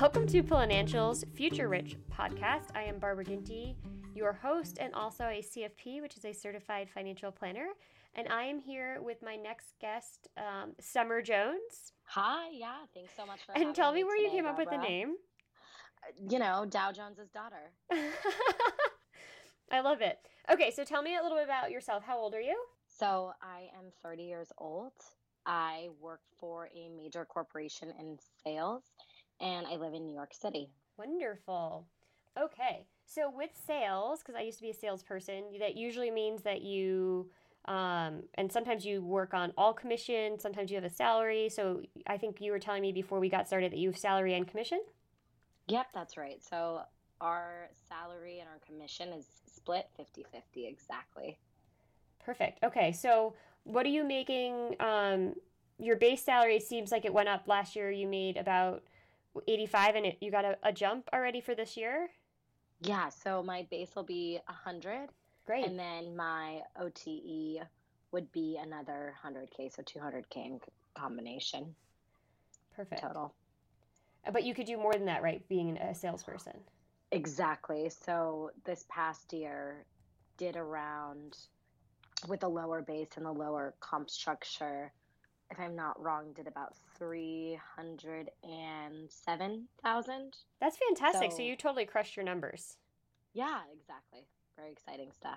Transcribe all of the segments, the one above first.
Welcome to Financial's Future Rich podcast. I am Barbara Ginty, your host and also a CFP, which is a certified financial planner. And I am here with my next guest, Summer Jones. Hi, yeah, thanks so much for having me. And tell me where today, you came Barbara. up with the name. Dow Jones's daughter. I love it. Okay, so tell me a little bit about yourself. How old are you? So I am 30 years old. I work for a major corporation in sales, and I live in New York City. Wonderful. Okay, so with sales, because I used to be a salesperson, that usually means that you, and sometimes you work on all commission, sometimes you have a salary. So I think you were telling me before we got started that you have salary and commission? Yep, that's right. So our salary and our commission is split 50-50 exactly. Perfect. Okay, so what are you making? Your base salary seems like it went up last year. You made about 85 and you got a jump already for this year? Yeah, so my base will be 100. Great. And then my OTE would be another 100K, so 200K in combination. Perfect. Total. But you could do more than that, right? Being a salesperson. Exactly. So this past year did around, with a lower base and the lower comp structure, if I'm not wrong, did about 307,000. That's fantastic. So you totally crushed your numbers. Yeah, exactly. Very exciting stuff.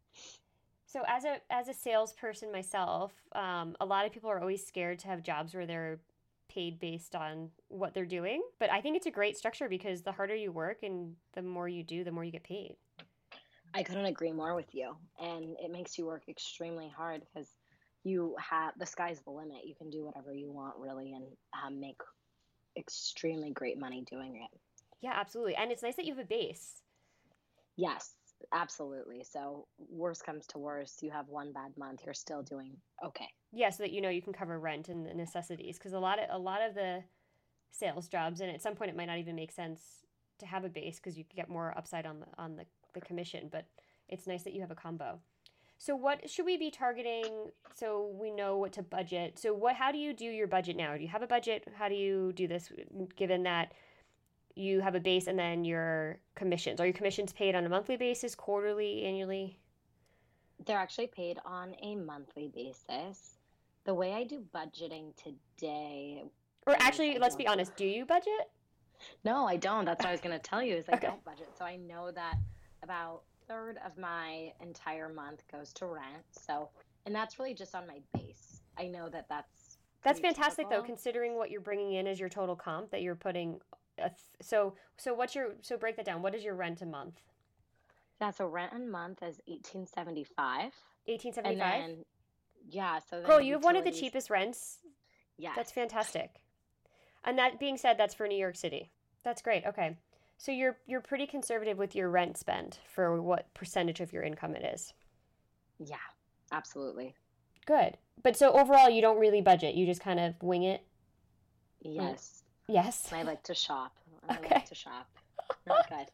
So as a salesperson myself, a lot of people are always scared to have jobs where they're paid based on what they're doing. But I think it's a great structure because the harder you work and the more you do, the more you get paid. I couldn't agree more with you. And it makes you work extremely hard because you have, the sky's the limit. You can do whatever you want really and make extremely great money doing it. Yeah, absolutely. And it's nice that you have a base. Yes, absolutely. So worst comes to worst, you have one bad month, you're still doing okay. Yeah, so that you can cover rent and the necessities, because a lot of the sales jobs, and at some point it might not even make sense to have a base because you can get more upside on the commission, but it's nice that you have a combo. So what should we be targeting so we know what to budget? So how do you do your budget now? Do you have a budget? How do you do this given that you have a base and then your commissions? Are your commissions paid on a monthly basis, quarterly, annually? They're actually paid on a monthly basis. The way I do budgeting today... Or actually, let's be honest, do you budget? No, I don't. That's what I was going to tell you is I don't budget. So I know that about a third of my entire month goes to rent. So, and that's really just on my base. I know that that's fantastic typical. Though, considering what you're bringing in as your total comp that you're putting. So break that down. What is your rent a month? Yeah, so rent a month is $1,875. $1,875. Yeah, so girl, you have one of the cheapest rents. Yes, that's fantastic. And that being said, that's for New York City. That's great. Okay, so you're pretty conservative with your rent spend for what percentage of your income it is. Yeah, absolutely. Good, but so overall, you don't really budget. You just kind of wing it. Yes. Yes. I like to shop. Okay. Not good.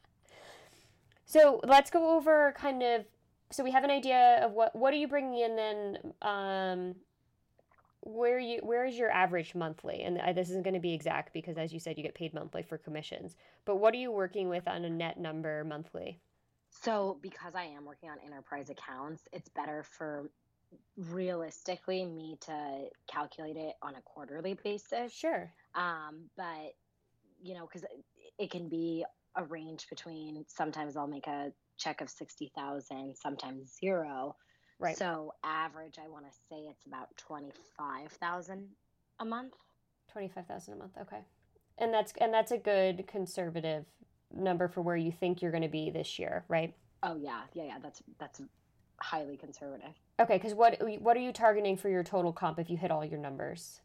So let's go over so we have an idea of what are you bringing in then, where is your average monthly? And this isn't going to be exact because as you said, you get paid monthly for commissions, but what are you working with on a net number monthly? So because I am working on enterprise accounts, it's better for realistically me to calculate it on a quarterly basis. Sure. But because it can be a range between, sometimes I'll make a check of 60,000, sometimes zero. Right. So average, I want to say it's about 25,000 a month. 25,000 a month. Okay. And that's a good conservative number for where you think you're going to be this year, right? Oh yeah. That's highly conservative. Okay. Cause what are you targeting for your total comp if you hit all your numbers?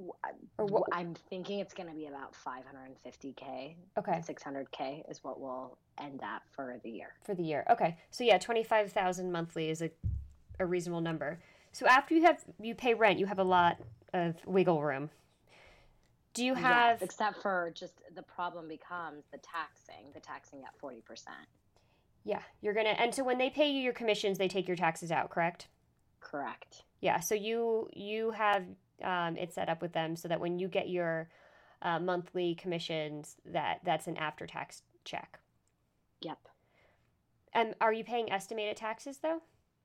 I'm thinking it's going to be about 550K. Okay. 600K is what we'll end at for the year. For the year. Okay. So yeah, 25,000 monthly is a reasonable number. So after you pay rent, you have a lot of wiggle room. Do you have... Yes, except for just the problem becomes the taxing at 40%. Yeah, and so when they pay you your commissions, they take your taxes out, correct? Correct. Yeah, so you have it set up with them so that when you get your monthly commissions, that's an after-tax check. Yep. And are you paying estimated taxes though?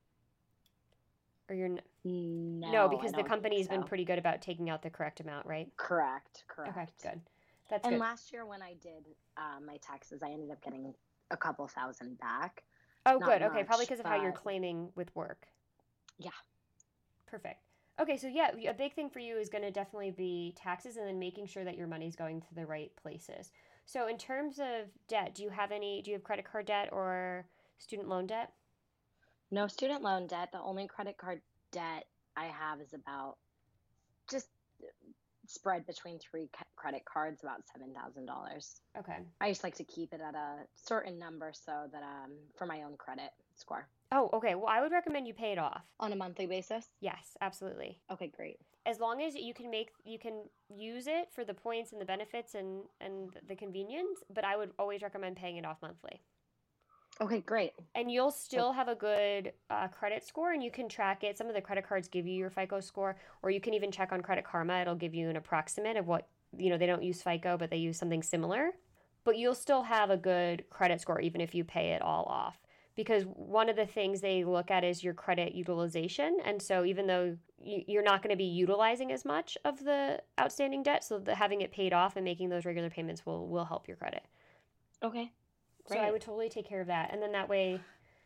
Or you're no, No, I because the don't think company's been so. pretty good about taking out the correct amount, right? Correct, Okay, correct. good. That's And good. last year when I did my taxes, I ended up getting a couple thousand back. Oh, Not good. Okay, probably much, because of how you're but claiming with work. yeah. Perfect. Okay, so yeah, a big thing for you is going to definitely be taxes and then making sure that your money's going to the right places. So in terms of debt, do you have credit card debt or student loan debt? No student loan debt. The only credit card debt I have is about just spread between three credit cards, about $7,000. Okay. I just like to keep it at a certain number so that for my own credit score Oh, okay. Well, I would recommend you pay it off. on a monthly basis. Yes, absolutely. Okay, great. As long as you can use it for the points and the benefits and the convenience, but I would always recommend paying it off monthly. Okay, great. And you'll So still have a good credit score, and you can track it. Some of the credit cards give you your FICO score, or you can even check on Credit Karma. It'll give you an approximate of what, they don't use FICO, but they use something similar. But you'll still have a good credit score even if you pay it all off. Because one of the things they look at is your credit utilization. And so even though you're not going to be utilizing as much of the outstanding debt, so having it paid off and making those regular payments will help your credit. okay, So I great. would totally take care of that. And then that way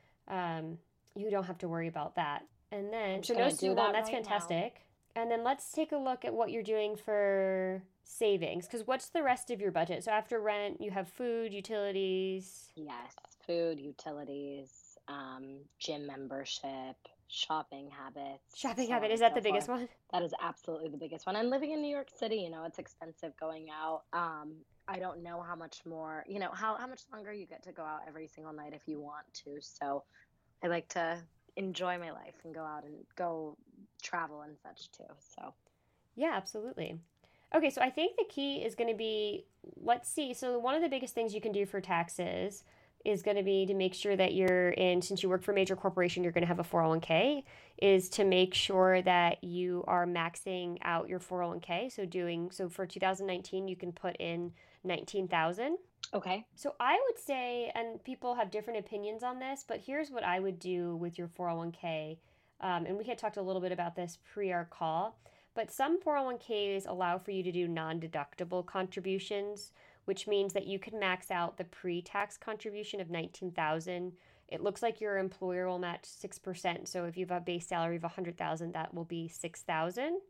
you don't have to worry about that. And then, I'm so just no gonna do student loan, that that's right now. fantastic. And then let's take a look at what you're doing for savings. Because what's the rest of your budget? So after rent, you have food, utilities. Yes, food, utilities, gym membership, shopping habits, Shopping so habit, on is and that so the biggest forth. one? That is absolutely the biggest one. And living in New York City, it's expensive going out. I don't know how much more, how much longer you get to go out every single night if you want to. So I like to enjoy my life and go out and go travel and such too. So, Yeah, absolutely. Okay, so I think the key is going to be, let's see. So one of the biggest things you can do for taxes is going to be to make sure that you're in, since you work for a major corporation, you're going to have a 401k, is to make sure that you are maxing out your 401k. So for 2019, you can put in 19,000. okay. So I would say, and people have different opinions on this, but here's what I would do with your 401k. And we had talked a little bit about this pre our call, but some 401ks allow for you to do non-deductible contributions, which means that you can max out the pre-tax contribution of 19,000. It looks like your employer will match 6%. So if you have a base salary of 100,000, that will be 6,000.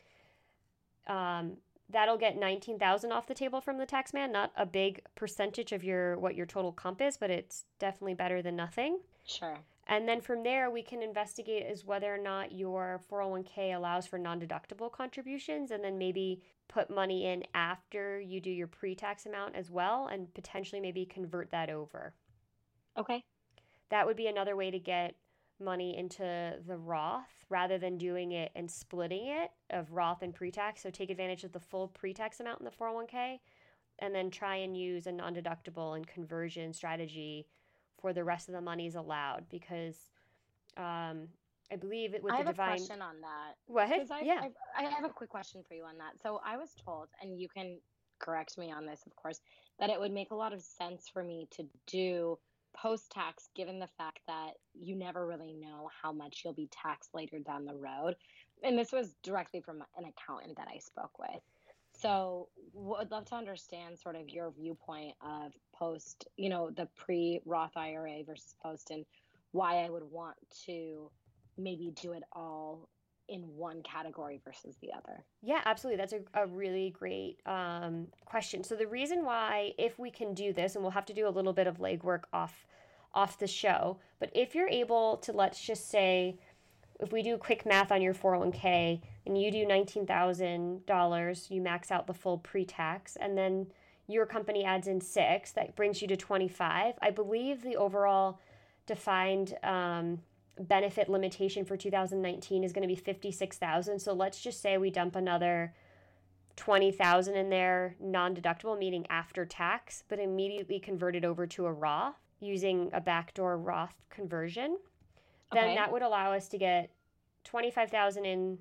That'll get 19,000 off the table from the tax man. Not a big percentage of what your total comp is, but it's definitely better than nothing. Sure. And then from there, we can investigate as whether or not your 401k allows for non-deductible contributions, and then maybe put money in after you do your pre-tax amount as well, and potentially maybe convert that over. Okay. That would be another way to get money into the Roth rather than doing it and splitting it of Roth and pre-tax. So take advantage of the full pre-tax amount in the 401k and then try and use a non-deductible and conversion strategy for the rest of the monies allowed, because I believe it with I the have a divine. question on that What? because Yeah. I have a quick question for you on that. So I was told, and you can correct me on this, of course, that it would make a lot of sense for me to do post tax, given the fact that you never really know how much you'll be taxed later down the road. And this was directly from an accountant that I spoke with. So would love to understand sort of your viewpoint of post, the pre Roth IRA versus post, and why I would want to maybe do it all in one category versus the other. Yeah, absolutely. That's a really great question. So the reason why, if we can do this, and we'll have to do a little bit of legwork off the show, but if you're able to, let's just say, if we do quick math on your 401k and you do $19,000, you max out the full pre-tax, and then your company adds in six, that brings you to 25. I believe the overall defined benefit limitation for 2019 is going to be 56,000. So let's just say we dump another 20,000 in there non-deductible, meaning after tax, but immediately convert it over to a Roth using a backdoor Roth conversion. Then Okay. that would allow us to get 25,000 in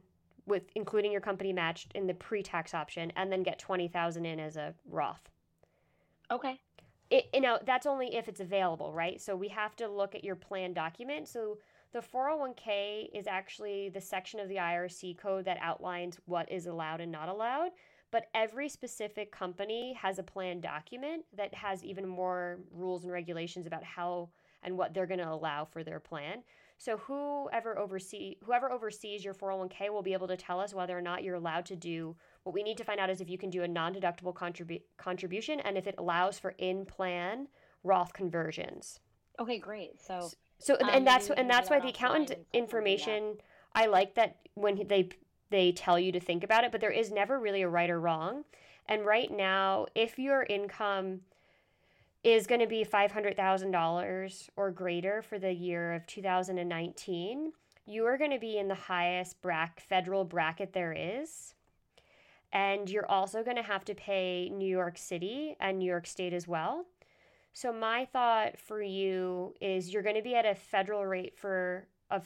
with including your company matched in the pre-tax option, and then get 20,000 in as a Roth. Okay. That's only if it's available, right? So we have to look at your plan document. So the 401k is actually the section of the IRC code that outlines what is allowed and not allowed. But every specific company has a plan document that has even more rules and regulations about how and what they're going to allow for their plan. So whoever oversees your 401k will be able to tell us whether or not you're allowed to do. What we need to find out is if you can do a non-deductible contribution and if it allows for in-plan Roth conversions. Okay, great. So and that's why the accountant information, I like that when they tell you to think about it, but there is never really a right or wrong. And right now, if your income is going to be $500,000 or greater for the year of 2019, you are going to be in the highest federal bracket there is. And you're also going to have to pay New York City and New York State as well. So my thought for you is you're going to be at a federal rate of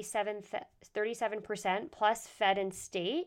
37% plus Fed and state.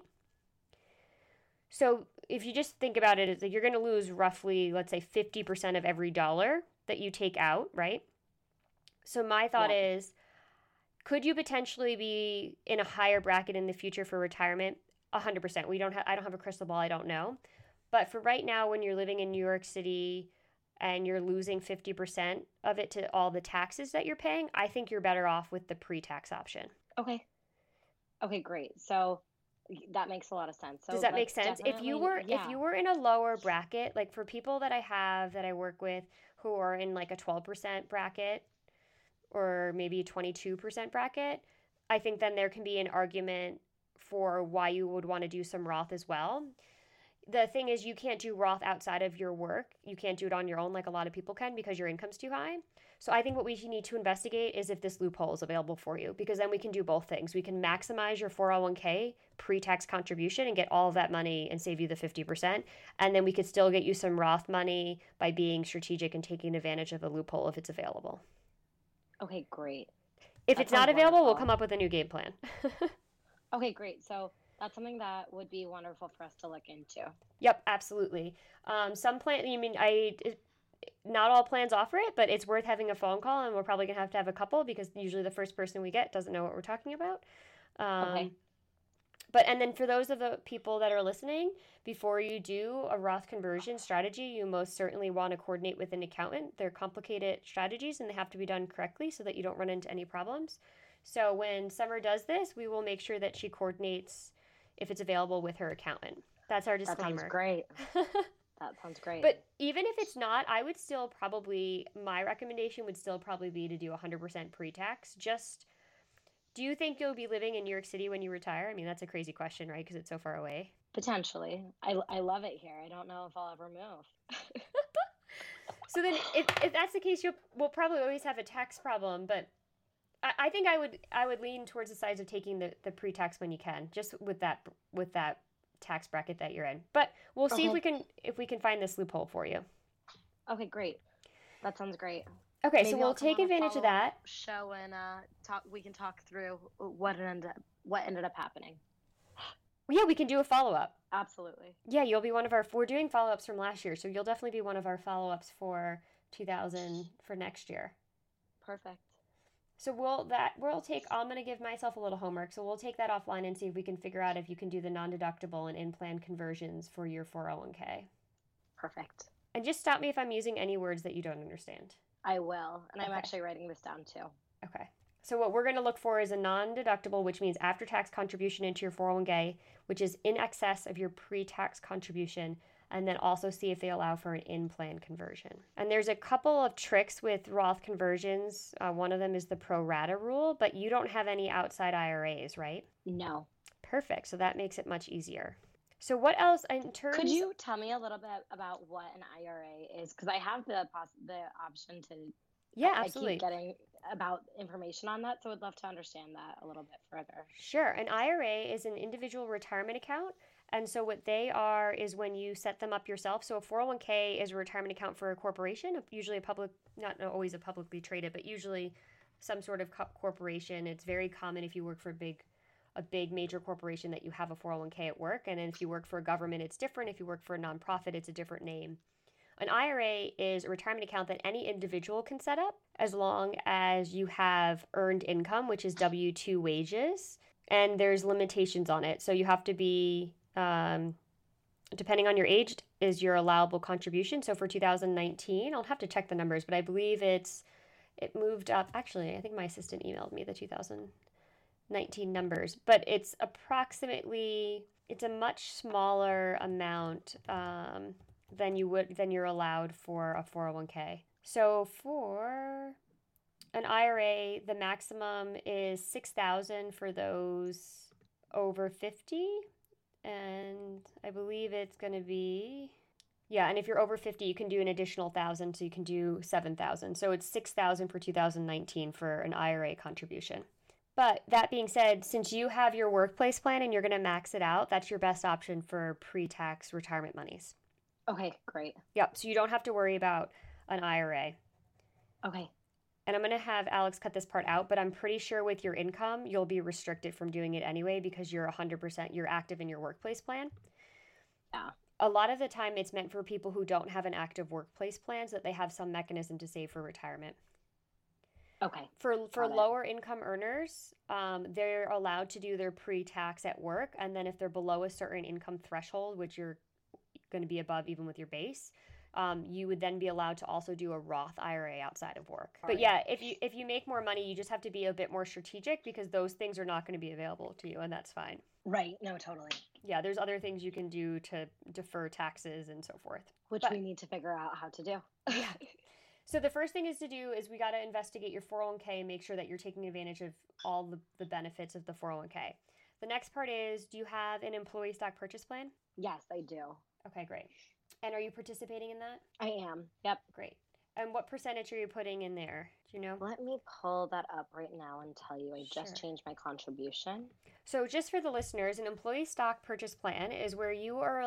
So if you just think about it, it's like you're going to lose roughly, let's say, 50% of every dollar that you take out, right? So my thought is, could you potentially be in a higher bracket in the future for retirement? 100%. I don't have a crystal ball. I don't know. But for right now, when you're living in New York City and you're losing 50% of it to all the taxes that you're paying, I think you're better off with the pre-tax option. Okay. Okay, great. So that makes a lot of sense. So does that make sense? If you were in a lower bracket, like for people that I work with who are in like a 12% bracket or maybe a 22% bracket, I think then there can be an argument for why you would want to do some Roth as well. The thing is, you can't do Roth outside of your work. You can't do it on your own like a lot of people can because your income's too high. So I think what we need to investigate is if this loophole is available for you, because then we can do both things. We can maximize your 401k pre-tax contribution and get all of that money and save you the 50%. And then we could still get you some Roth money by being strategic and taking advantage of a loophole if it's available. Okay, great. If it's not available, we'll come up with a new game plan. Okay, great. So that's something that would be wonderful for us to look into. Yep, absolutely. Some plan, not all plans offer it, but it's worth having a phone call, and we're probably going to have a couple because usually the first person we get doesn't know what we're talking about. Okay. And then for those of the people that are listening, before you do a Roth conversion strategy, you most certainly want to coordinate with an accountant. They're complicated strategies and they have to be done correctly so that you don't run into any problems. So when Summer does this, we will make sure that she coordinates if it's available with her accountant. That's our disclaimer. That sounds great. That sounds great. But even if it's not, my recommendation would still probably be to do 100% pre-tax. Do you think you'll be living in New York City when you retire? I mean, that's a crazy question, right? Because it's so far away. Potentially. I love it here. I don't know if I'll ever move. So then if that's the case, we'll probably always have a tax problem. But I think I would lean towards the sides of taking the pre-tax when you can, just with that tax bracket that you're in. But we'll see if we can find this loophole for you. Okay, great. That sounds great. Okay, maybe so we'll take advantage of that show and we can talk through what ended up happening. Yeah, we can do a follow-up. Absolutely. Yeah, you'll be we're doing follow-ups from last year, so you'll definitely be one of our follow-ups for 2000 for next year. Perfect. So I'm going to give myself a little homework. So we'll take that offline and see if we can figure out if you can do the non-deductible and in-plan conversions for your 401k. Perfect. And just stop me if I'm using any words that you don't understand. I will. And okay. I'm actually writing this down too. Okay. So what we're going to look for is a non-deductible, which means after-tax contribution into your 401k, which is in excess of your pre-tax contribution, and then also see if they allow for an in-plan conversion. And there's a couple of tricks with Roth conversions. One of them is the pro rata rule, but you don't have any outside IRAs, right? No. Perfect. So that makes it much easier. So what else in terms? Could you tell me a little bit about what an IRA is? Because I have the option to. Yeah, absolutely. I keep getting about information on that, so I'd love to understand that a little bit further. Sure. An IRA is an individual retirement account. And so what they are is when you set them up yourself. So a 401k is a retirement account for a corporation, usually not always a publicly traded, but usually some sort of corporation. It's very common if you work for a big a big major corporation that you have a 401k at work. And then if you work for a government, it's different. If you work for a nonprofit, it's a different name. An IRA is a retirement account that any individual can set up as long as you have earned income, which is W-2 wages, and there's limitations on it. So you have to be, depending on your age, is your allowable contribution. So for 2019, I'll have to check the numbers, but I believe it moved up. Actually, I think my assistant emailed me the 2019 numbers, but it's a much smaller amount than you're allowed for a 401k. So for an IRA, the maximum is $6,000 for those over 50, and I believe it's going to be, yeah, and if you're over 50, you can do an additional 1,000, so you can do 7,000. So it's 6,000 for 2019 for an IRA contribution. But that being said, since you have your workplace plan and you're going to max it out, that's your best option for pre-tax retirement monies. Okay, great. Yep, so you don't have to worry about an IRA. Okay. And I'm going to have Alex cut this part out, but I'm pretty sure with your income, you'll be restricted from doing it anyway because you're active in your workplace plan. Yeah. A lot of the time it's meant for people who don't have an active workplace plan so that they have some mechanism to save for retirement. Okay. For lower income earners, they're allowed to do their pre-tax at work, and then if they're below a certain income threshold, which you're going to be above even with your base, you would then be allowed to also do a Roth IRA outside of work. But yeah, if you make more money, you just have to be a bit more strategic because those things are not going to be available to you, and that's fine. Right. No, totally. Yeah, there's other things you can do to defer taxes and so forth. Which we need to figure out how to do. Yeah. So the first thing we got to investigate your 401k, make sure that you're taking advantage of all the benefits of the 401k. The next part is, do you have an employee stock purchase plan? Yes, I do. Okay, great. And are you participating in that? I am. Yep. Great. And what percentage are you putting in there? Do you know? Let me pull that up right now and tell you. I just changed my contribution. So just for the listeners, an employee stock purchase plan is where you are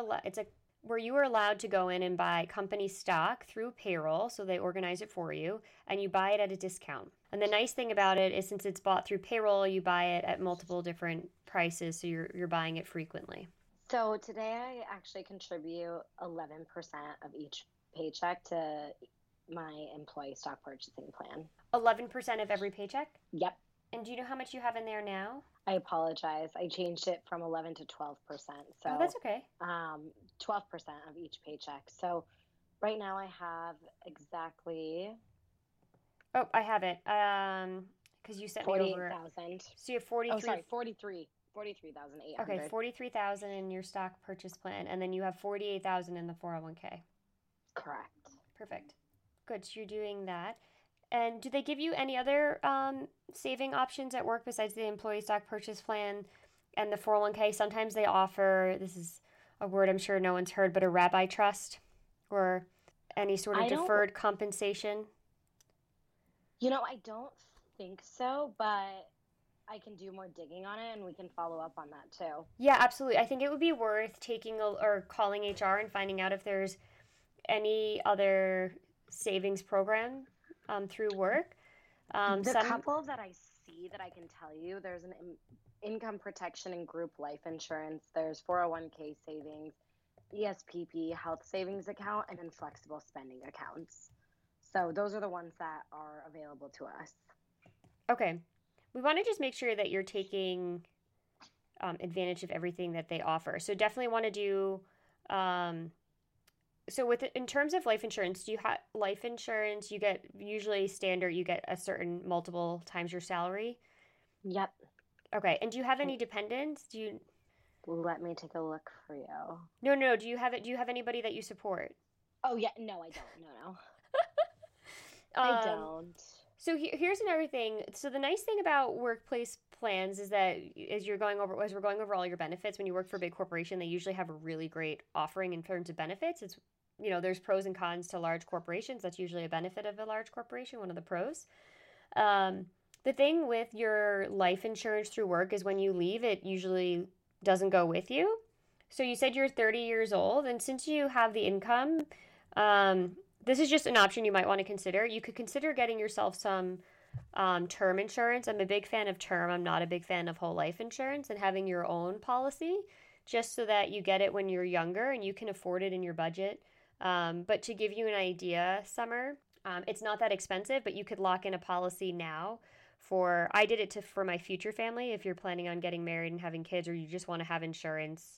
allowed to go in and buy company stock through payroll, so they organize it for you, and you buy it at a discount. And the nice thing about it is since it's bought through payroll, you buy it at multiple different prices, so you're buying it frequently. So today I actually contribute 11% of each paycheck to my employee stock purchasing plan. 11% of every paycheck? Yep. And do you know how much you have in there now? I apologize. I changed it from 11 to 12%. So that's okay. 12% of each paycheck. So right now I have exactly. Oh, I have it. Because you sent me over 48,000. So you have 43. Oh, sorry, 43,800. Okay, 43,000 in your stock purchase plan, and then you have 48,000 in the 401k. Correct. Perfect. Good. So you're doing that. And do they give you any other saving options at work besides the employee stock purchase plan and the 401k? Sometimes they offer, this is a word I'm sure no one's heard, but a rabbi trust or any sort of deferred compensation. I don't think so, but I can do more digging on it and we can follow up on that too. Yeah, absolutely. I think it would be worth calling HR and finding out if there's any other savings program through work. Couple that I see that I can tell you, there's an income protection and group life insurance. There's 401k savings, ESPP, health savings account, and then flexible spending accounts. So those are the ones that are available to us. Okay. We want to just make sure that you're taking advantage of everything that they offer. So definitely want to do. In terms of life insurance, do you have life insurance? You get usually standard. You get a certain multiple times your salary. Yep. Okay. And do you have any dependents? Let me take a look for you. No. Do you have anybody that you support? Oh yeah. No, I don't. No. I don't. So here's another thing. So the nice thing about workplace plans is that as we're going over all your benefits, when you work for a big corporation, they usually have a really great offering in terms of benefits. It's, there's pros and cons to large corporations. That's usually a benefit of a large corporation, one of the pros. The thing with your life insurance through work is when you leave, it usually doesn't go with you. So you said you're 30 years old, and since you have the income, this is just an option you might want to consider. You could consider getting yourself some term insurance. I'm a big fan of term. I'm not a big fan of whole life insurance, and having your own policy just so that you get it when you're younger and you can afford it in your budget. But to give you an idea, Summer, it's not that expensive, but you could lock in a policy now for, I did it for my future family. If you're planning on getting married and having kids, or you just want to have insurance,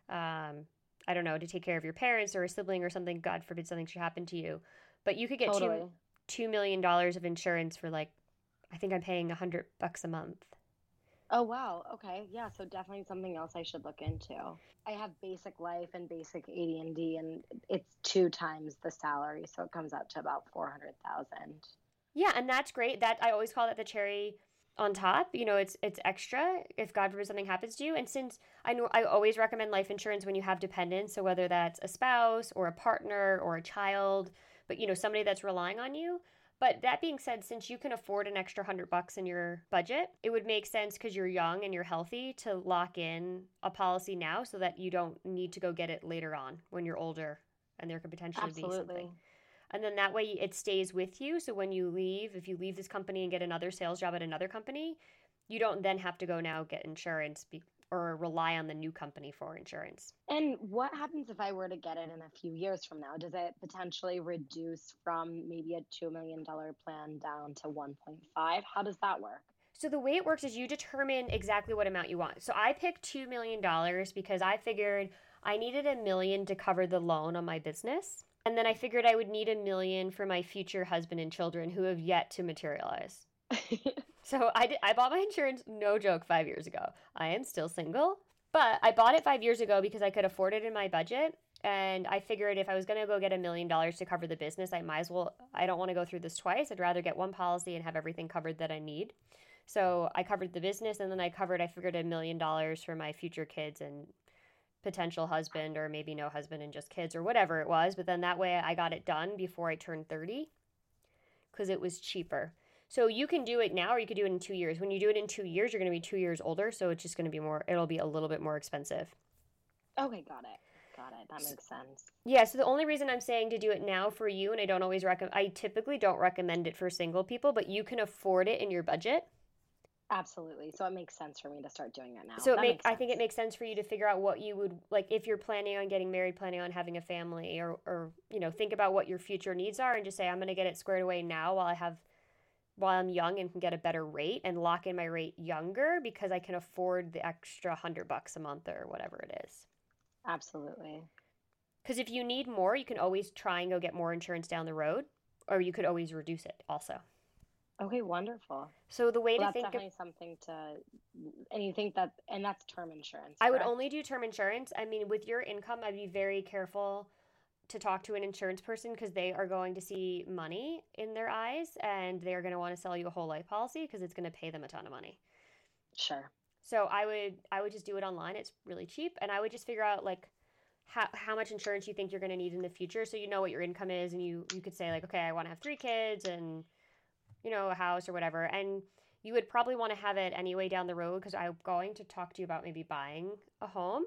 I don't know, to take care of your parents or a sibling or something, God forbid something should happen to you. But you could get Totally. $2 million of insurance for like, I think I'm paying $100 a month. Oh, wow. Okay. Yeah. So definitely something else I should look into. I have basic life and basic AD&D, and it's 2 times the salary. So it comes out to about 400,000. Yeah, and that's great. That I always call that the cherry on top. You know, it's extra if God forbid something happens to you. And since I know, I always recommend life insurance when you have dependents. So whether that's a spouse or a partner or a child, but you know, somebody that's relying on you. But that being said, since you can afford an extra $100 in your budget, it would make sense because you're young and you're healthy to lock in a policy now so that you don't need to go get it later on when you're older and there could potentially be Absolutely. something. And then that way it stays with you. So when you leave, if you leave this company and get another sales job at another company, you don't then have to go now get insurance or rely on the new company for insurance. And what happens if I were to get it in a few years from now? Does it potentially reduce from maybe a $2 million plan down to 1.5? How does that work? So the way it works is you determine exactly what amount you want. So I picked $2 million because I figured I needed $1 million to cover the loan on my business. And then I figured I would need $1 million for my future husband and children who have yet to materialize. So I bought my insurance, no joke, 5 years ago. I am still single, but I bought it 5 years ago because I could afford it in my budget. And I figured if I was going to go get $1 million to cover the business, I might as well, I don't want to go through this twice. I'd rather get one policy and have everything covered that I need. So I covered the business, and then I figured $1 million for my future kids and potential husband, or maybe no husband and just kids or whatever it was. But then that way I got it done before I turned 30 because it was cheaper. So you can do it now or you could do it in 2 years. When you do it in 2 years, you're going to be 2 years older. So it's just going to be it'll be a little bit more expensive. Okay, got it. Got it. That makes sense. Yeah, so the only reason I'm saying to do it now for you, and I typically don't recommend it for single people, but you can afford it in your budget. Absolutely. So it makes sense for me to start doing it now. So I think it makes sense for you to figure out what you would like if you're planning on getting married, planning on having a family, or you know, think about what your future needs are and just say, I'm going to get it squared away now while I'm young and can get a better rate and lock in my rate younger because I can afford the extra $100 a month or whatever it is. Absolutely. Because if you need more, you can always try and go get more insurance down the road, or you could always reduce it also. Okay, wonderful. So the way to that's think definitely something to, and you think and that's term insurance. I would correct? only do term insurance. I mean, with your income, I'd be very careful to talk to an insurance person because they are going to see money in their eyes and they're going to want to sell you a whole life policy because it's going to pay them a ton of money. Sure. So I would just do it online. It's really cheap, and I would just figure out like how much insurance you think you're going to need in the future, so you know what your income is, and you could say like, okay, I want to have 3 kids and you know a house or whatever, and you would probably want to have it anyway down the road because I'm going to talk to you about maybe buying a home.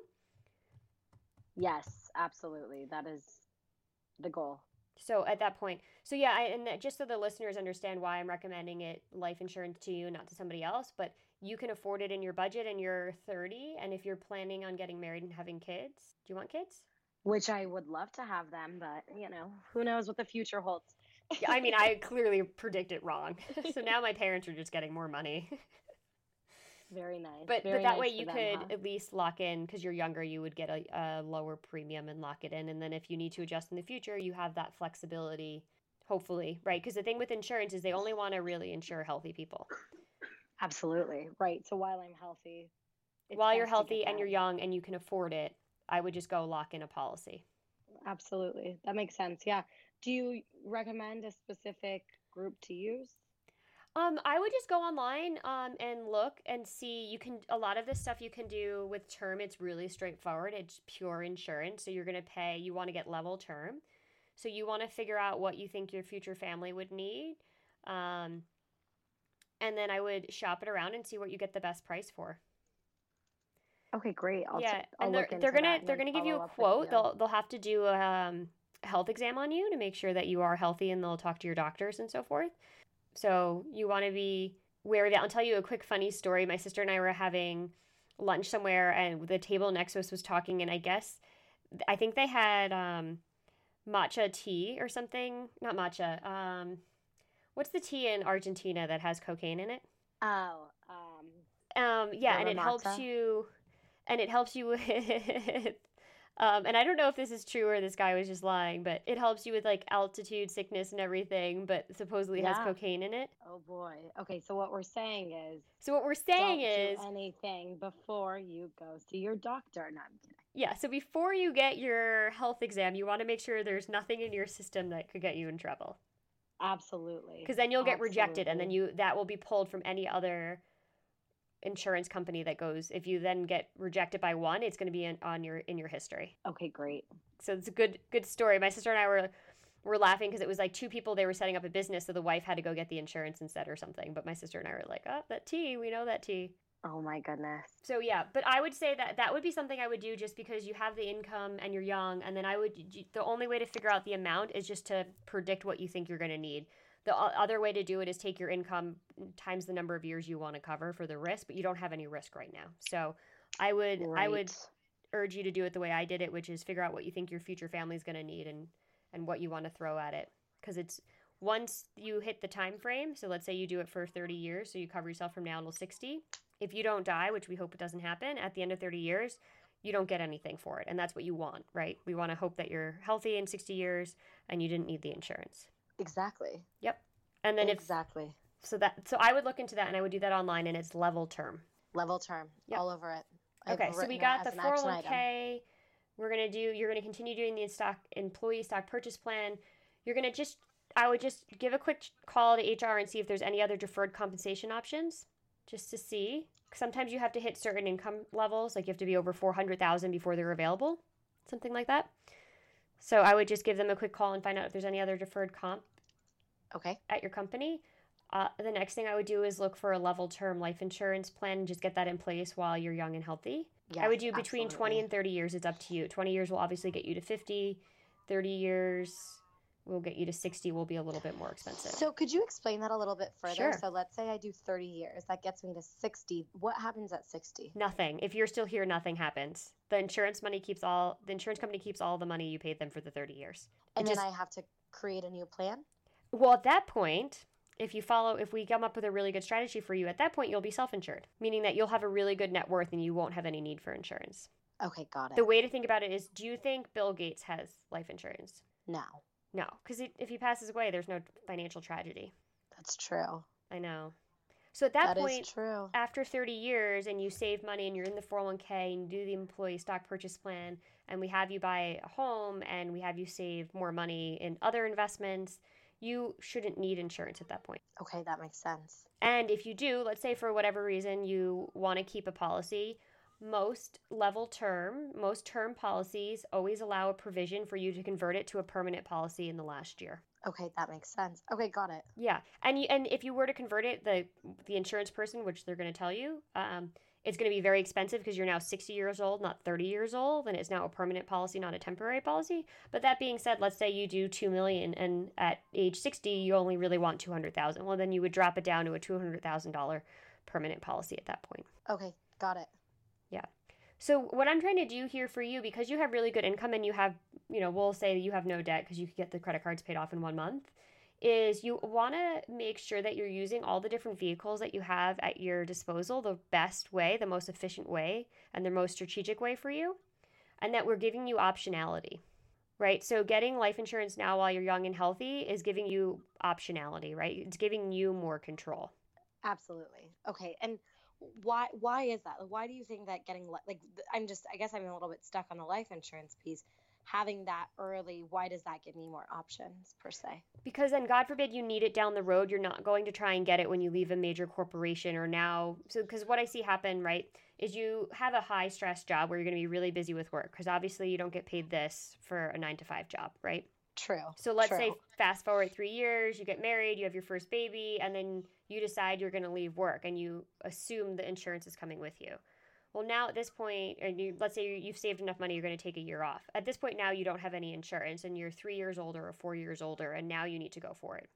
Yes, absolutely. That is the goal. So at that point, so yeah, and just so the listeners understand why I'm recommending it, life insurance to you, not to somebody else, but you can afford it in your budget and you're 30. And if you're planning on getting married and having kids, do you want kids? Which I would love to have them, but you know, who knows what the future holds. Yeah, I mean, I clearly predict it wrong. So now my parents are just getting more money. Very nice. But Very that nice way for you them, could huh? at least lock in because you're younger. You would get a lower premium and lock it in. And then if you need to adjust in the future, you have that flexibility, hopefully, right? Because the thing with insurance is they only want to really insure healthy people. Absolutely. Right. So while I'm healthy, While you're healthy and you're young and you can afford it, I would just go lock in a policy. Absolutely. That makes sense. Yeah. Do you recommend a specific group to use? I would just go online and look and see. A lot of this stuff you can do with term. It's really straightforward. It's pure insurance. So you're going to pay, you want to get level term. So you want to figure out what you think your future family would need. And then I would shop it around and see what you get the best price for. Okay, great. I'll and they're gonna give you a quote. They'll have to do a health exam on you to make sure that you are healthy, and they'll talk to your doctors and so forth. So you want to be wary of that. I'll tell you a quick funny story. My sister and I were having lunch somewhere, and the table next to us was talking, and I think they had matcha tea or something. Not matcha. What's the tea in Argentina that has cocaine in it? Oh, Yeah, and yerba it helps mate. you, with, and I don't know if this is true or this guy was just lying, but it helps you with like altitude sickness and everything, but supposedly has Yeah. cocaine in it. Oh boy. Okay, so what we're saying is So what we're saying don't do is, anything before you go see your doctor. No, I'm kidding. yeah, so before you get your health exam, you want to make sure there's nothing in your system that could get you in trouble. Absolutely. Because then you'll get rejected, and then Absolutely. that will be pulled from any other insurance company that goes. If you then get rejected by one, it's going to be in your history. Okay, great. So it's a good story. My sister and I were laughing because it was like two people, they were setting up a business, so the wife had to go get the insurance instead or something. But my sister and I were like, oh, that tea, we know that tea. Oh my goodness. So yeah, but I would say that would be something I would do just because you have the income and you're young, and then the only way to figure out the amount is just to predict what you think you're going to need. The other way to do it is take your income times the number of years you want to cover for the risk, but you don't have any risk right now. So I would Right. urge you to do it the way I did it, which is figure out what you think your future family is going to need, and what you want to throw at it, because it's once you hit the time frame. So let's say you do it for 30 years, so you cover yourself from now until 60. If you don't die, which we hope it doesn't happen, at the end of 30 years, you don't get anything for it. And that's what you want, right? We want to hope that you're healthy in 60 years and you didn't need the insurance. Exactly. Yep. And then Exactly. so I would look into that, and I would do that online, and it's level term. Level term. Yep. All over it. Okay, I've so we written it got the as an action item. 401k. You're gonna continue doing the employee stock purchase plan. I would just give a quick call to HR and see if there's any other deferred compensation options, just to see. Sometimes you have to hit certain income levels, like you have to be over 400,000 before they're available, something like that. So I would just give them a quick call and find out if there's any other deferred comp Okay. at your company. The next thing I would do is look for a level term life insurance plan and just get that in place while you're young and healthy. I Yes, would do between 20 absolutely. and 30 years. It's up to you. 20 years will obviously get you to 50. 30 years will get you to 60, will be a little bit more expensive. So could you explain that a little bit further? Sure. So let's say I do 30 years. That gets me to 60. What happens at 60? Nothing. If you're still here, nothing happens. The insurance company keeps all the money you paid them for the 30 years. And then I have to create a new plan? Well, at that point, if we come up with a really good strategy for you, at that point you'll be self-insured, meaning that you'll have a really good net worth and you won't have any need for insurance. Okay, got it. The way to think about it is, do you think Bill Gates has life insurance? No. No, because if he passes away, there's no financial tragedy. That's true. I know. So at that point, is true. after 30 years and you save money and you're in the 401k and you do the employee stock purchase plan, and we have you buy a home and we have you save more money in other investments, you shouldn't need insurance at that point. Okay, that makes sense. And if you do, let's say for whatever reason you want to keep a policy, most term policies always allow a provision for you to convert it to a permanent policy in the last year. Okay, that makes sense. Okay, got it. Yeah, and if you were to convert it, the insurance person, which they're going to tell you, it's going to be very expensive because you're now 60 years old, not 30 years old, and it's now a permanent policy, not a temporary policy. But that being said, let's say you do 2 million, and at age 60 you only really want 200,000. Well, then you would drop it down to a $200,000 permanent policy at that point. Okay, got it. Yeah. So what I'm trying to do here for you, because you have really good income and you have, we'll say that you have no debt because you could get the credit cards paid off in 1 month, is you want to make sure that you're using all the different vehicles that you have at your disposal the best way, the most efficient way, and the most strategic way for you, and that we're giving you optionality, right? So getting life insurance now while you're young and healthy is giving you optionality, right? It's giving you more control. Absolutely. Okay, and why is that? Why do you think that getting I guess I'm a little bit stuck on the life insurance piece. Having that early, why does that give me more options per se? Because then, God forbid, you need it down the road. You're not going to try and get it when you leave a major corporation or now. So, because what I see happen, right, is you have a high stress job where you're going to be really busy with work because obviously you don't get paid this for a 9 to 5 job, right? True. So let's say fast forward 3 years, you get married, you have your first baby, and then you decide you're going to leave work and you assume the insurance is coming with you. Well, now at this point, let's say you've saved enough money, you're going to take a year off. At this point now, you don't have any insurance, and you're 3 years older or 4 years older, and now you need to go for it.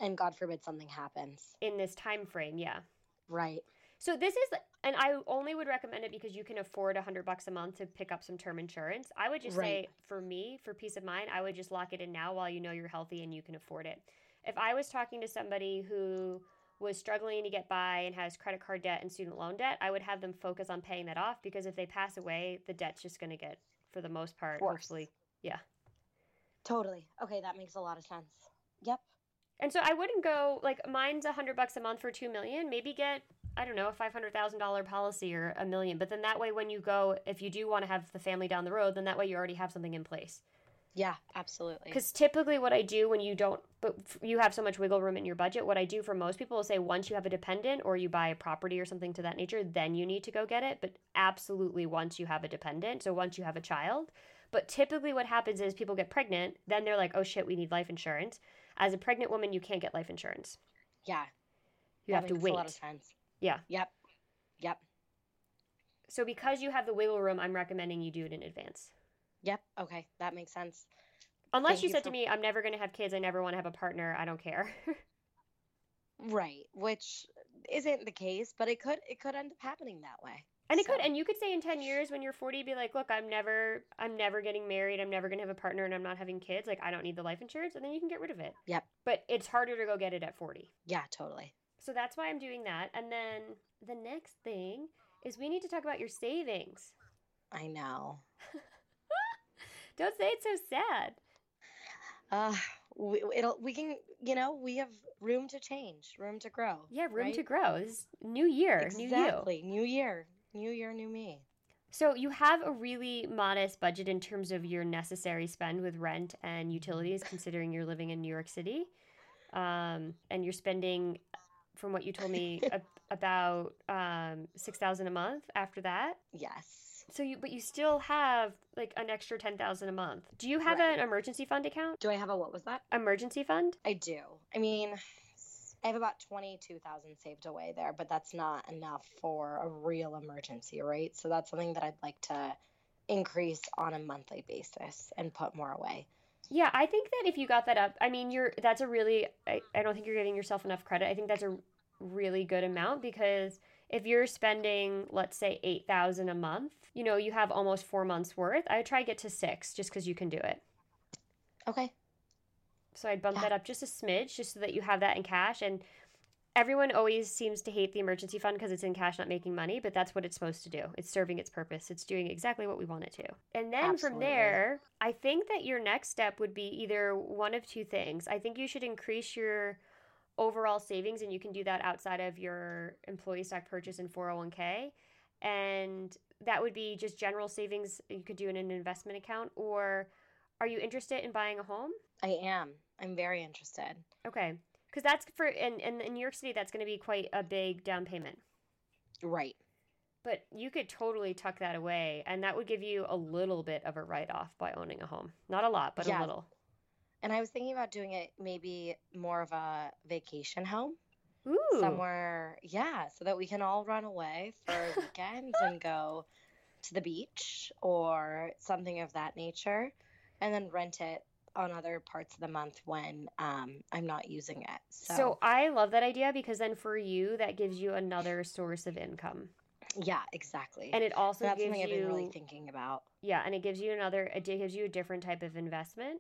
And God forbid something happens. in this time frame. Yeah. Right. So this is, and I only would recommend it because you can afford $100 a month to pick up some term insurance. I would just Right. say, for me, for peace of mind, I would just lock it in now while you know you're healthy and you can afford it. If I was talking to somebody who was struggling to get by and has credit card debt and student loan debt, I would have them focus on paying that off, because if they pass away, the debt's just going to get, for the most part, Worse. hopefully, yeah. Totally. Okay, that makes a lot of sense. Yep. And so I wouldn't go, like, mine's $100 a month for $2 million. Maybe get, I don't know, a $500,000 policy or $1 million. But then that way, when you go, if you do want to have the family down the road, then that way you already have something in place. Yeah, absolutely. Because typically what I do when you don't, but you have so much wiggle room in your budget, what I do for most people is say, once you have a dependent or you buy a property or something to that nature, then you need to go get it. But absolutely once you have a dependent, so once you have a child. But typically what happens is people get pregnant, then they're like, oh shit, we need life insurance. As a pregnant woman, you can't get life insurance. Yeah. You have to wait. A lot of sense. Yeah. Yep. Yep. So because you have the wiggle room, I'm recommending you do it in advance. Yep. Okay. That makes sense. Unless Thank you you said for- to me, I'm never going to have kids, I never want to have a partner, I don't care. Right. Which isn't the case, but it could end up happening that way. And it could, and you could say in 10 years when you're 40, be like, look, I'm never getting married, I'm never going to have a partner, and I'm not having kids, like, I don't need the life insurance, and then you can get rid of it. Yep. But it's harder to go get it at 40. Yeah, totally. So that's why I'm doing that. And then the next thing is we need to talk about your savings. I know. Don't say it's so sad. We can, we have room to change, room to grow. Yeah, room right? to grow. This is new year, Exactly. new you. New year. New year, new me. So you have a really modest budget in terms of your necessary spend with rent and utilities, considering you're living in New York City. And you're spending, from what you told me, about $6,000 a month after that. Yes. So but you still have like an extra $10,000 a month. Do you have an emergency fund account? Do I have a, what was that? Emergency fund? I do. I mean, I have about 22,000 saved away there, but that's not enough for a real emergency, right? So that's something that I'd like to increase on a monthly basis and put more away. Yeah, I think that if you got that up, I mean, that's a really, I don't think you're giving yourself enough credit. I think that's a really good amount, because if you're spending, let's say, $8,000 a month, you have almost 4 months worth. I would try to get to 6 just because you can do it. Okay. So I'd bump that up just a smidge, just so that you have that in cash. And everyone always seems to hate the emergency fund because it's in cash, not making money, but that's what it's supposed to do. It's serving its purpose. It's doing exactly what we want it to. And then from there, I think that your next step would be either one of two things. I think you should increase your overall savings, and you can do that outside of your employee stock purchase and 401k. And that would be just general savings you could do in an investment account. Or are you interested in buying a home? I am. I'm very interested. Okay. Because that's in New York City, that's going to be quite a big down payment. Right. But you could totally tuck that away, and that would give you a little bit of a write-off by owning a home. Not a lot, but a little. And I was thinking about doing it maybe more of a vacation home. Ooh. Somewhere, so that we can all run away for weekends and go to the beach or something of that nature, and then rent it on other parts of the month when I'm not using it. So I love that idea, because then for you, that gives you another source of income. Yeah, exactly. And it also that's gives something you, I've been really thinking about. Yeah, and it gives you a different type of investment.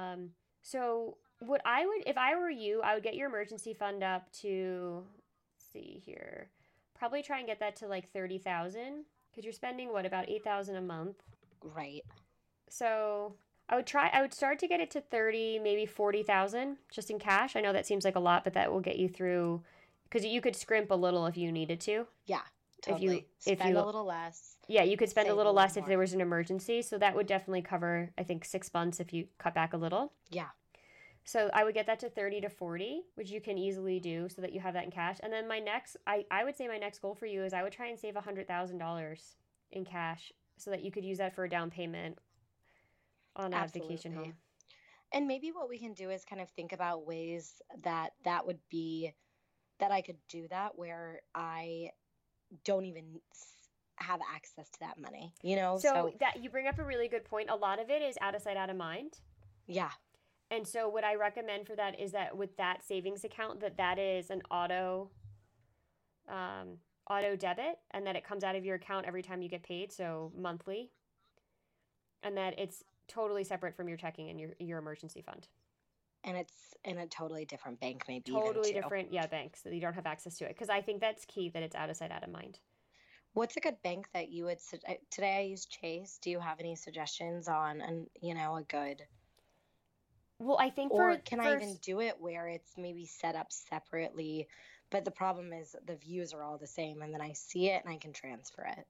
So if I were you, I would get your emergency fund up to, let's see here, probably try and get that to like 30,000, because you're spending about 8,000 a month. Right. So I would start to get it to 30, maybe 40,000 just in cash. I know that seems like a lot, but that will get you through, because you could scrimp a little if you needed to. Yeah, totally. Spend a little less. Yeah, you could spend a little less if there was an emergency. So that would definitely cover, I think, 6 months if you cut back a little. Yeah. So I would get that to 30 to 40, which you can easily do so that you have that in cash. And then I would say my next goal for you is I would try and save $100,000 in cash so that you could use that for a down payment on a vacation home. And maybe what we can do is kind of think about ways that would be, that I could do that where I don't even have access to that money, So that you bring up a really good point. A lot of it is out of sight, out of mind. Yeah. And so what I recommend for that is that with that savings account, that is an um, auto debit, and that it comes out of your account every time you get paid, so monthly, and that it's totally separate from your checking and your emergency fund. And it's in a totally different bank, maybe even Totally too. different, yeah, banks that you don't have access to it. Because I think that's key, that it's out of sight, out of mind. What's a good bank that you would today? I use Chase. Do you have any suggestions on a good, Well, I think or can I even do it where it's maybe set up separately, but the problem is the views are all the same, and then I see it and I can transfer it.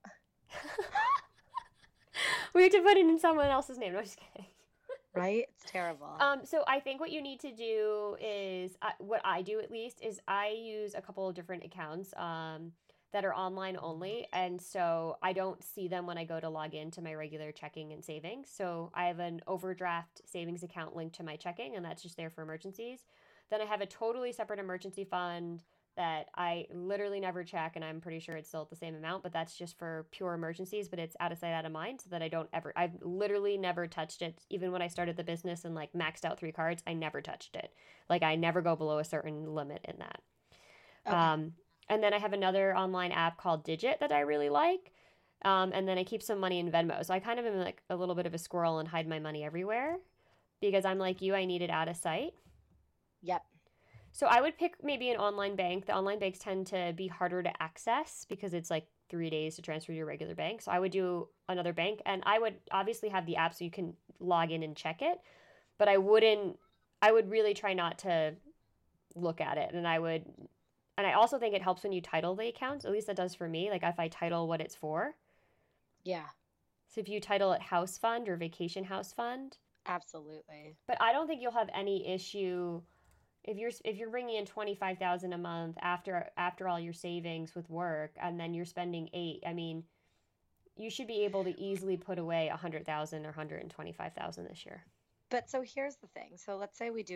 We have to put it in someone else's name. No, I'm just kidding. Right? It's terrible. So I think what you need to do is, what I do at least, is I use a couple of different accounts that are online only. And so I don't see them when I go to log into my regular checking and savings. So I have an overdraft savings account linked to my checking, and that's just there for emergencies. Then I have a totally separate emergency fund that I literally never check, and I'm pretty sure it's still at the same amount, but that's just for pure emergencies, but it's out of sight, out of mind, so that I've literally never touched it. Even when I started the business and like maxed out 3 cards, I never touched it. Like I never go below a certain limit in that. Okay. And then I have another online app called Digit that I really like. And then I keep some money in Venmo. So I kind of am like a little bit of a squirrel and hide my money everywhere because I'm like you, I need it out of sight. Yep. So I would pick maybe an online bank. The online banks tend to be harder to access because it's like 3 days to transfer to your regular bank. So I would do another bank, and I would obviously have the app so you can log in and check it, but I would really try not to look at it. And I also think it helps when you title the accounts. At least that does for me. Like if I title what it's for. Yeah. So if you title it house fund or vacation house fund. Absolutely. But I don't think you'll have any issue if you're bringing in 25,000 a month after all your savings with work, and then you're spending 8. I mean, you should be able to easily put away 100,000 or 125,000 this year. But so here's the thing. So let's say we do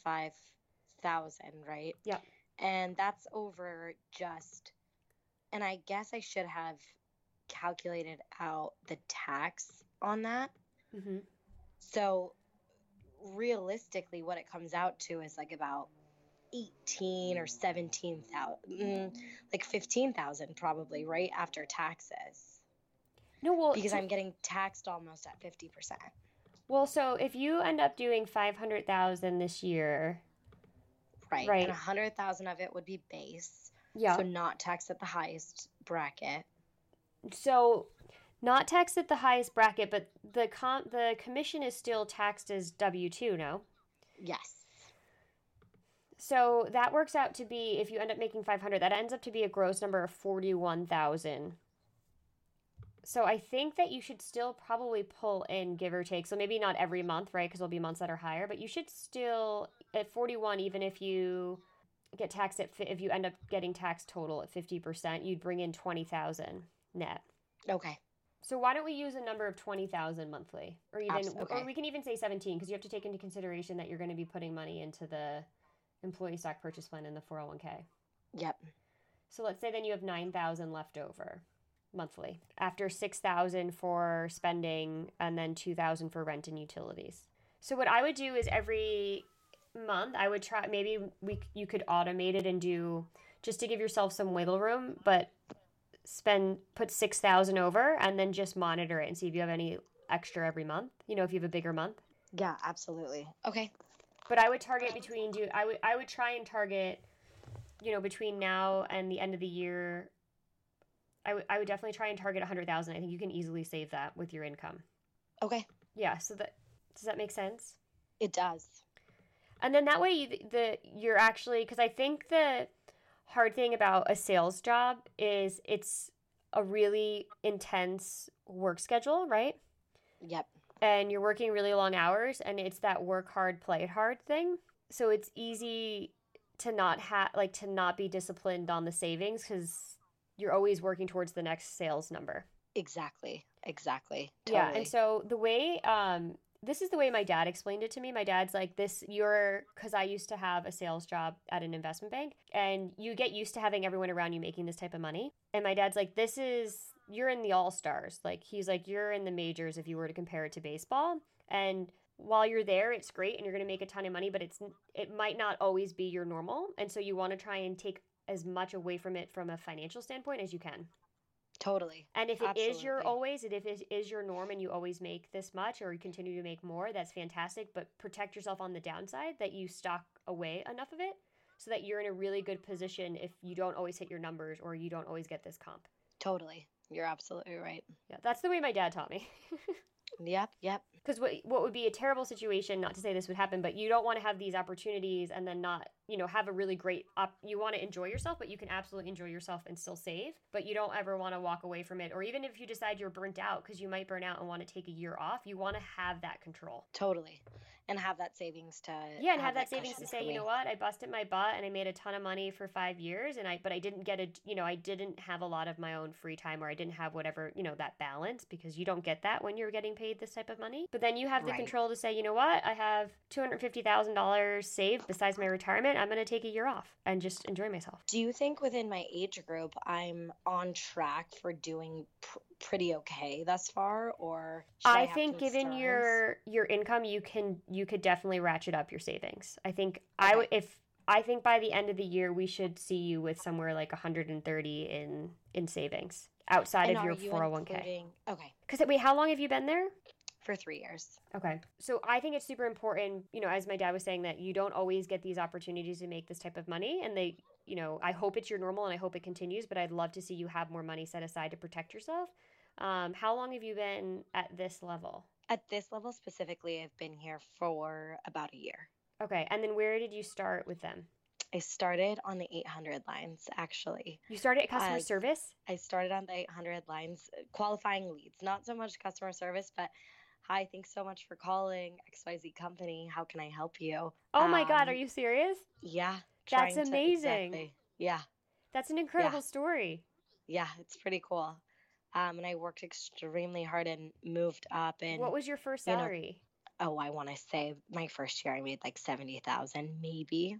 25,000, right? Yeah. And that's over and I guess I should have calculated out the tax on that. Mm-hmm. So realistically, what it comes out to is like about 18 or 17,000, like 15,000 probably, right after taxes. No, well, because I'm getting taxed almost at 50%. Well, so if you end up doing 500,000 this year, right, and 100,000 of it would be base, yeah, so not taxed at the highest bracket. So not taxed at the highest bracket, but the commission is still taxed as W-2, no? Yes. So that works out to be, if you end up making 500, that ends up to be a gross number of 41,000. So I think that you should still probably pull in, give or take. So maybe not every month, right? Because there'll be months that are higher, but you should still at 41, even if you get taxed if you end up getting taxed total at 50%, you'd bring in 20,000 net. Okay. So why don't we use a number of 20,000 monthly, or or we can even say 17, because you have to take into consideration that you're going to be putting money into the employee stock purchase plan and the 401k. Yep. So let's say then you have 9,000 left over monthly after 6,000 for spending and then 2,000 for rent and utilities. So what I would do is every month I would try, maybe you could automate it and do, just to give yourself some wiggle room, but put 6,000 over and then just monitor it and see if you have any extra every month, if you have a bigger month. Yeah, absolutely. Okay. But I would target I would try and target, between now and the end of the year, I would definitely try and target 100,000. I think you can easily save that with your income. Okay. Yeah. So does that make sense? It does. And then that way you're actually, because I think the hard thing about a sales job is it's a really intense work schedule, right? Yep. And you're working really long hours, and it's that work hard, play hard thing. So it's easy to not be disciplined on the savings because you're always working towards the next sales number. Exactly. Totally. Yeah. And so the way, this is the way my dad explained it to me. My dad's like, because I used to have a sales job at an investment bank, and you get used to having everyone around you making this type of money. And my dad's like, you're in the all-stars. Like, he's like, you're in the majors if you were to compare it to baseball. And while you're there, it's great and you're going to make a ton of money, but it might not always be your normal. And so you want to try and take as much away from it from a financial standpoint as you can. Totally. And if it is your Absolutely. always, and if it is your norm and you always make this much or you continue to make more, that's fantastic. But protect yourself on the downside that you stock away enough of it so that you're in a really good position if you don't always hit your numbers or you don't always get this comp. Totally. You're absolutely right. Yeah, that's the way my dad taught me. Yep. Yep. Because what would be a terrible situation, not to say this would happen, but you don't want to have these opportunities and then not, have a really great you want to enjoy yourself, but you can absolutely enjoy yourself and still save, but you don't ever want to walk away from it. Or even if you decide you're burnt out, because you might burn out and want to take a year off, you want to have that control. Totally. And have that savings to and have that savings to cushion say, for you me. know what, I busted my butt and I made a ton of money for 5 years, but I didn't get I didn't have a lot of my own free time, or I didn't have whatever, that balance, because you don't get that when you're getting paid this type of money. But then you have the Right. control to say, you know what, I have $250,000 saved besides my retirement. I'm going to take a year off and just enjoy myself. Do you think within my age group I'm on track for doing pretty okay thus far, or should I I have think given concerns? your income, you could definitely ratchet up your savings. I think Okay. I think by the end of the year we should see you with somewhere like 130 in savings outside And of are your you 401k. including? Okay, Because wait, how long have you been there? for 3 years. Okay. So I think it's super important, as my dad was saying, that you don't always get these opportunities to make this type of money. And I hope it's your normal and I hope it continues, but I'd love to see you have more money set aside to protect yourself. How long have you been at this level? At this level specifically, I've been here for about a year. Okay. And then where did you start with them? I started on the 800 lines, actually. You started at customer As service? I started on the 800 lines, qualifying leads, not so much customer service, but hi, thanks so much for calling XYZ company. How can I help you? Oh my God, are you serious? Yeah, That's trying to amazing. exactly. Yeah, That's an yeah, incredible story. yeah, it's pretty cool. And I worked extremely hard and moved up What and was your first you know, salary? oh, I want to say my first year I made like 70,000, maybe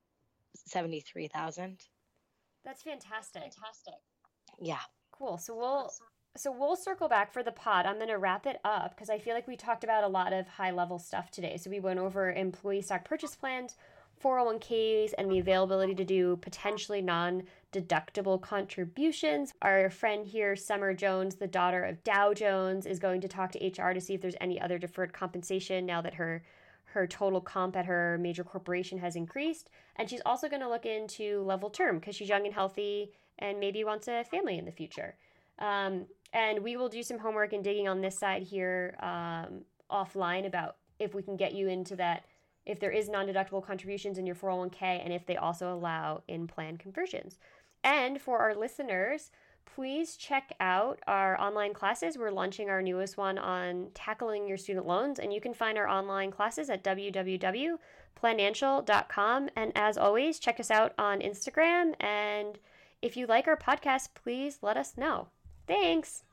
73,000. That's fantastic. Yeah. Cool. So we'll circle back for the pod. I'm going to wrap it up because I feel like we talked about a lot of high level stuff today. So we went over employee stock purchase plans, 401ks, and the availability to do potentially non-deductible contributions. Our friend here, Summer Jones, the daughter of Dow Jones, is going to talk to HR to see if there's any other deferred compensation now that her total comp at her major corporation has increased. And she's also going to look into level term because she's young and healthy and maybe wants a family in the future. And we will do some homework and digging on this side here offline about if we can get you into that, if there is non-deductible contributions in your 401k, and if they also allow in-plan conversions. And for our listeners, please check out our online classes. We're launching our newest one on tackling your student loans, and you can find our online classes at www.planancial.com. And as always, check us out on Instagram. And if you like our podcast, please let us know. Thanks.